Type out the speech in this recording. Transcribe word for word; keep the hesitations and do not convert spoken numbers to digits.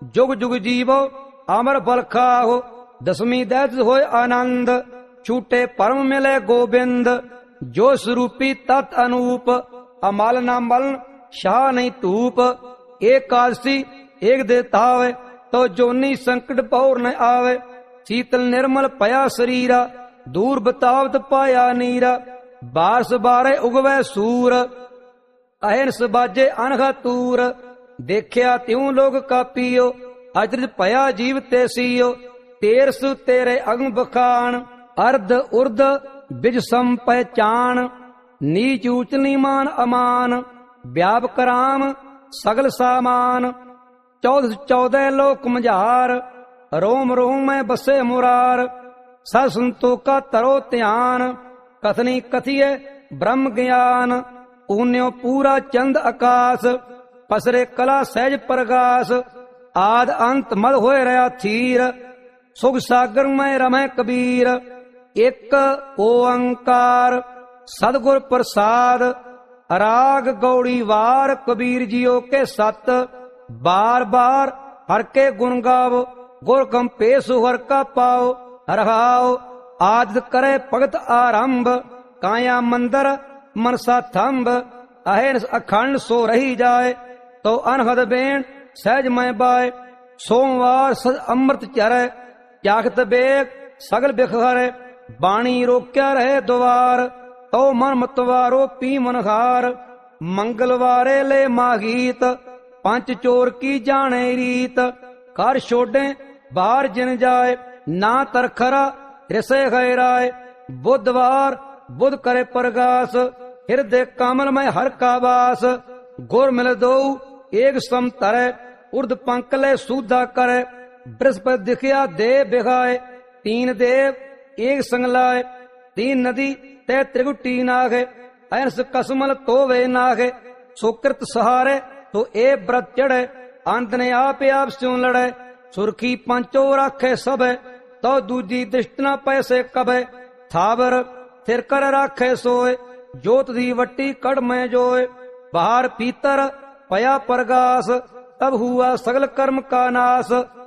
जुग जुग जीवो अमर फल खाहो। दसवीं दैत होए आनंद छूटे परम मिले गोबिंद। जो स्वरूपी तत् अनूप अमल न मलन शाह नहीं धूप। एकादशी एक देतावे तो जोनी संकट पौर न आवे। शीतल निर्मल पया शरीरा दूर बतावत पाया नीरा। बारस बारे उगवै सूर अहिरस बाजे अनघा तूर। देखिया त्यों लोग कापियो अजरज पया जीव ते सीयो। तेरस तेरे अगम बखान अर्ध उर्ध बिज सम पहचान। नीच ऊच नीमान अमान व्याप कराम सगल सामान। चौदह चौदह लोक मझार रोम रोम में बसे मुरार। स संतो का तरो ध्यान कथनी कथिय ब्रह्म ज्ञान। ऊन्यो पूरा चंद आकाश पसरे कला सहज प्रगास। आद अंत मद होए रहा थीर सुख सागर में रमै कबीर। एक ओंकार सदगुर प्रसाद राग गौड़ी वार। कबीर जियो के सत बार बार हर के गुण गावो। गुर कंपे सुहर का पाओ रहाओ। आदत करे भगत आरंभ काया मंदर मनसा थंब। अहिरस अखंड सो रही जाए तो अनहद बेण सहज में बाय। सोमवार सद अमृत चरै जागत बेग सगल बिखरे। बाणी रोक्या रहे द्वार तो मन मतवारो पी मनहार। मंगलवारे ले मागीत पंच चोर की जाने रीत। कर छोड़े बाहर जिन जाए ना तरखरा हृषय गैराय। बुधवार बुध करे प्रगास हृदय कमल में हर का वास। गुर मिल दो एक सम तरे उर्द पंकले सूधा करे। बृहस्पति दिखिया देव बिगाए तीन देव एक संग लाए। तीन नदी ते त्रिगुटी नागे अहरस कसमल तो वे नागे। सुकृत सहारे तो ए व्रत चढ़े अंत ने आप आप स्यों लड़े। सुरखी पंचो राखे सब तो दूजी दृष्ट न पैसे कबे। थावर थिर कर राखे सोए जोत दी वट्टी कड़ में जोए। बाहर पीतर पया प्रगास तब हुआ सगल कर्म का नाश।